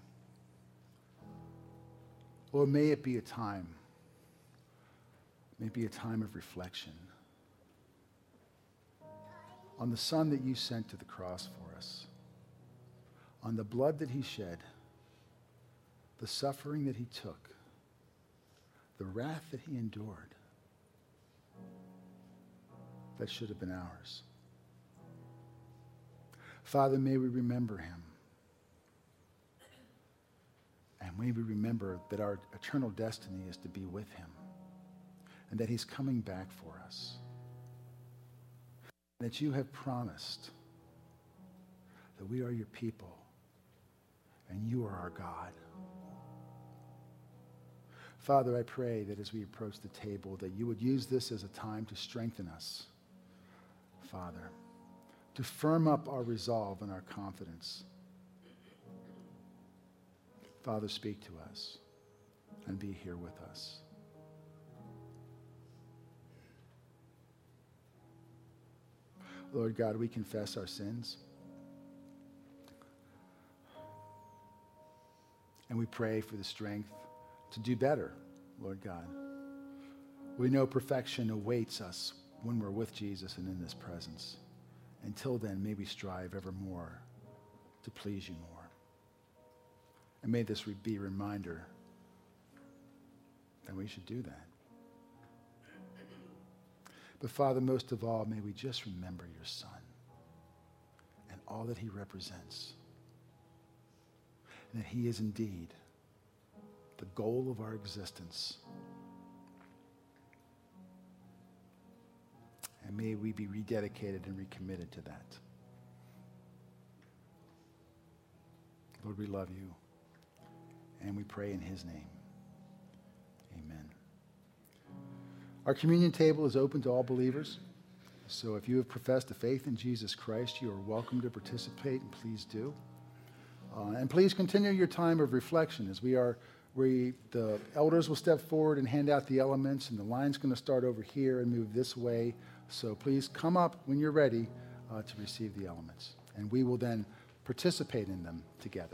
Lord, may it be a time, may it be a time of reflection on the Son that you sent to the cross for us, on the blood that he shed, the suffering that he took, the wrath that he endured that should have been ours. Father, may we remember him. And may we remember that our eternal destiny is to be with him and that he's coming back for us. That you have promised that we are your people and you are our God. Father, I pray that as we approach the table, that you would use this as a time to strengthen us, Father, to firm up our resolve and our confidence. Father, speak to us and be here with us. Lord God, we confess our sins. And we pray for the strength to do better, Lord God. We know perfection awaits us when we're with Jesus and in his presence. Until then, may we strive ever more to please you more. And may this be a reminder that we should do that. But Father, most of all, may we just remember your Son and all that he represents. And that he is indeed the goal of our existence. And may we be rededicated and recommitted to that. Lord, we love you. And we pray in his name. Amen. Our communion table is open to all believers. So if you have professed a faith in Jesus Christ, you are welcome to participate, and please do. Uh, and please continue your time of reflection as we are, we, the elders will step forward and hand out the elements, and the line's going to start over here and move this way. So please come up when you're ready uh, to receive the elements. And we will then participate in them together.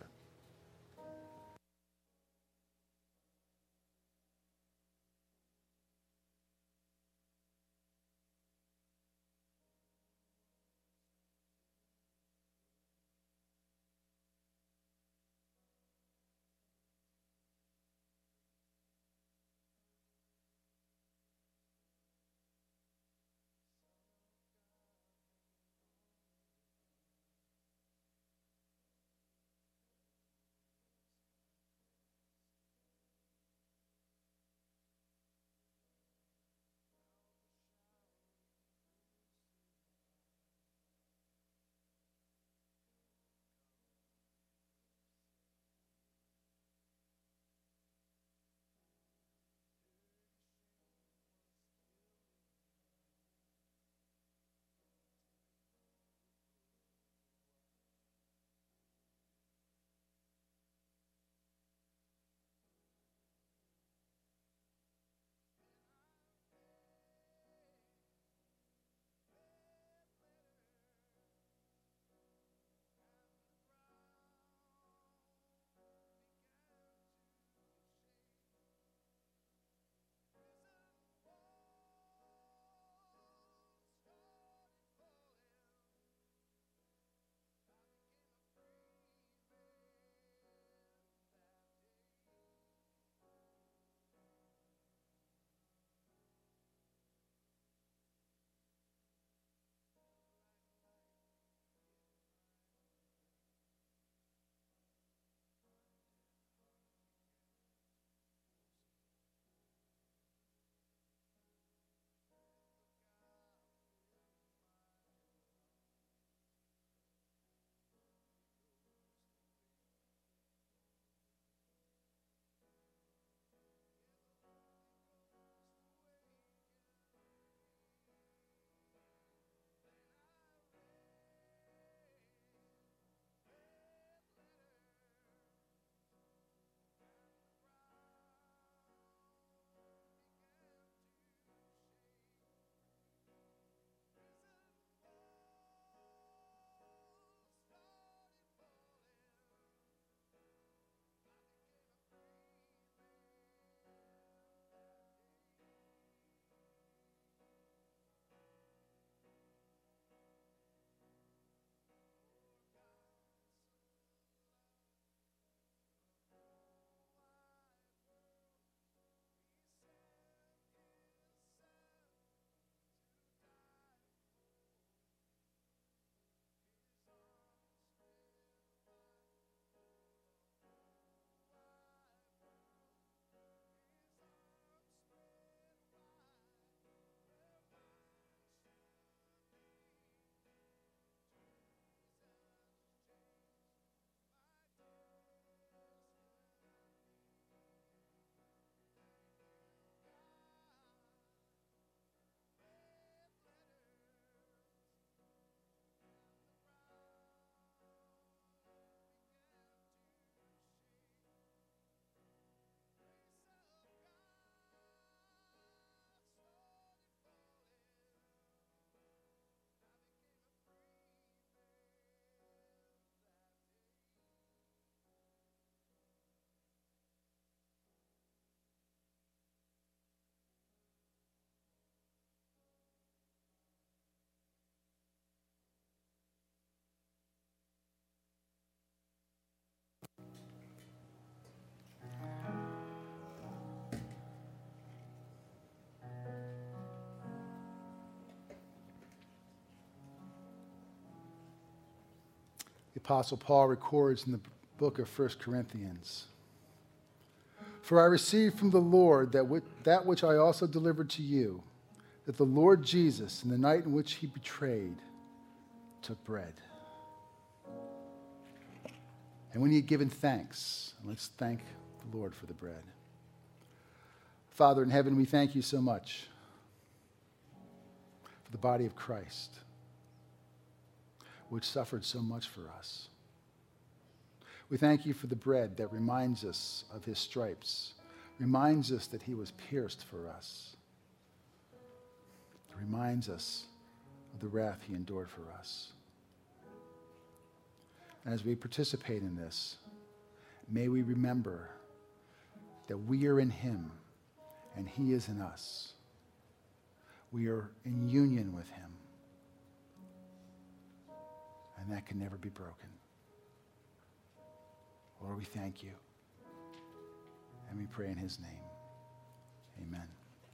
Apostle Paul records in the book of First Corinthians. For I received from the Lord that, which, that which I also delivered to you, that the Lord Jesus, in the night in which he betrayed, took bread. And when he had given thanks, let's thank the Lord for the bread. Father in heaven, we thank you so much for the body of Christ, which suffered so much for us. We thank you for the bread that reminds us of his stripes, reminds us that he was pierced for us, reminds us of the wrath he endured for us. And as we participate in this, may we remember that we are in him and he is in us. We are in union with him, and that can never be broken. Lord, we thank you, and we pray in his name. Amen.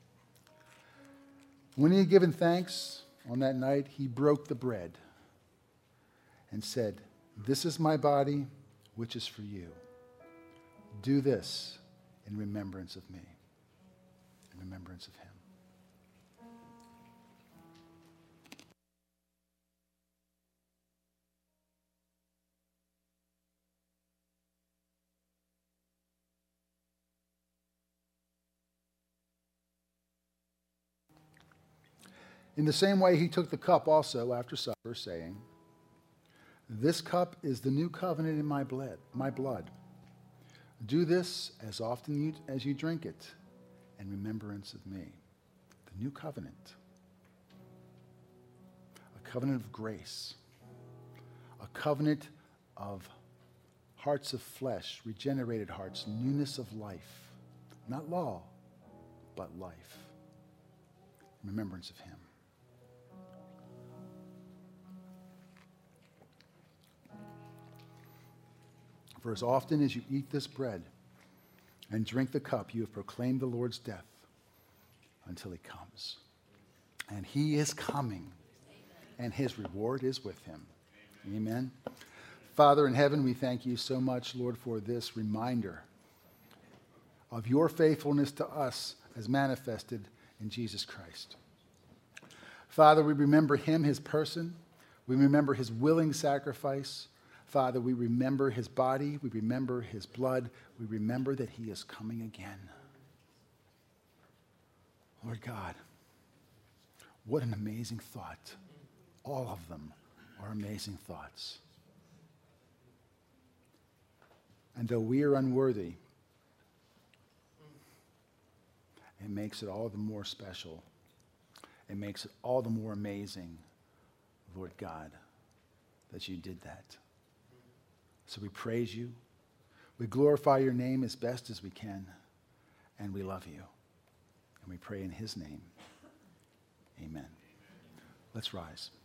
When he had given thanks on that night, he broke the bread and said, "This is my body, which is for you. Do this in remembrance of me," in remembrance of him. In the same way, he took the cup also after supper, saying, "This cup is the new covenant in my blood. My blood. Do this as often you, as you drink it in remembrance of me." The new covenant. A covenant of grace. A covenant of hearts of flesh, regenerated hearts, newness of life. Not law, but life. In remembrance of him. For as often as you eat this bread and drink the cup, you have proclaimed the Lord's death until he comes. And he is coming, and his reward is with him. Amen. Father in heaven, we thank you so much, Lord, for this reminder of your faithfulness to us as manifested in Jesus Christ. Father, we remember him, his person. We remember his willing sacrifice. Father, we remember his body, we remember his blood, we remember that he is coming again. Lord God, what an amazing thought. All of them are amazing thoughts. And though we are unworthy, it makes it all the more special. It makes it all the more amazing, Lord God, that you did that. So we praise you, we glorify your name as best as we can, and we love you. And we pray in his name. Amen. Let's rise.